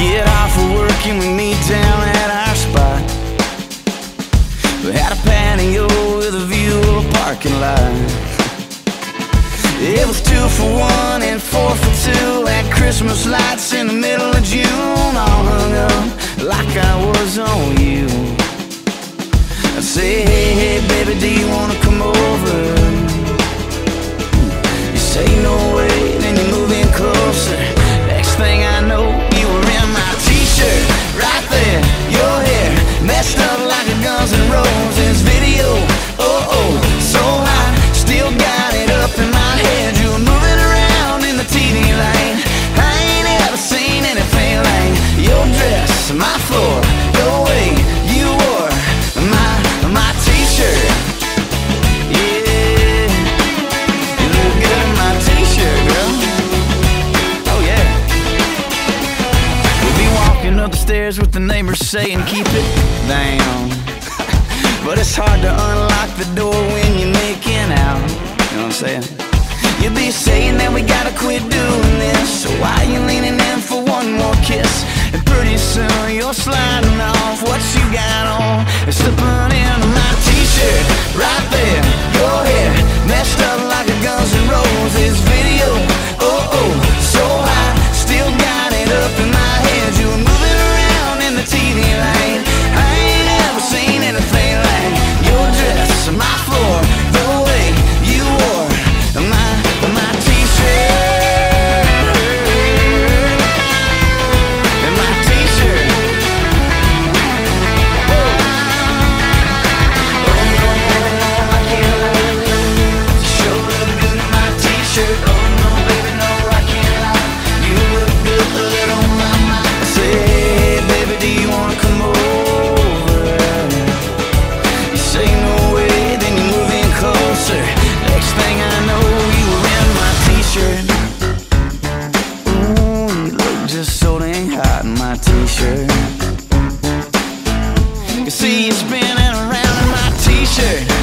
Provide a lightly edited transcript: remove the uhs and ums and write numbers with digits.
get off of work and we meet down at our spot. We had a patio with a view of a parking lot. It was 2 for $1 and 4 for $2 at Christmas lights in the middle of June, all hung up like I was on you. I say, hey, hey, baby, do you wanna come over? You say no way, then you move in closer. Next thing I know, you were in my t-shirt. Right there, your hair messed up like a Guns N' Roses video. Oh, oh, so hot, still got it up in my head. You were moving around in the TV light. I ain't ever seen anything like your dress, my floor, the way you wore my t-shirt. Yeah, you look good in my t-shirt, girl. Oh yeah. We'll be walking up the stairs with the neighbors saying keep it down. But it's hard to unlock the door when you're making out. You know what I'm saying? You'll be saying that we gotta quit doing this. So why you leaning in for one more kiss? And pretty soon you're sliding off what you got on and slipping into my t-shirt. Right there, your hair messed up like a Guns N' Roses video. Oh, oh, so hot, still got it up in my head. You were moving around in the TV light. I ain't ever seen anything like your dress, my floor, the way you wore my t-shirt. And my t-shirt. Whoa. Oh no, I can't lie. You sure look good in my t-shirt. Oh no, baby, no, I can't lie. You look good on my mind. I say, hey, baby, do you wanna come over? You say no way, then you move in closer. Next thing I know, you were in my t-shirt. Ooh, you look just so dang hot in my t-shirt. You see you spinning around in my t-shirt.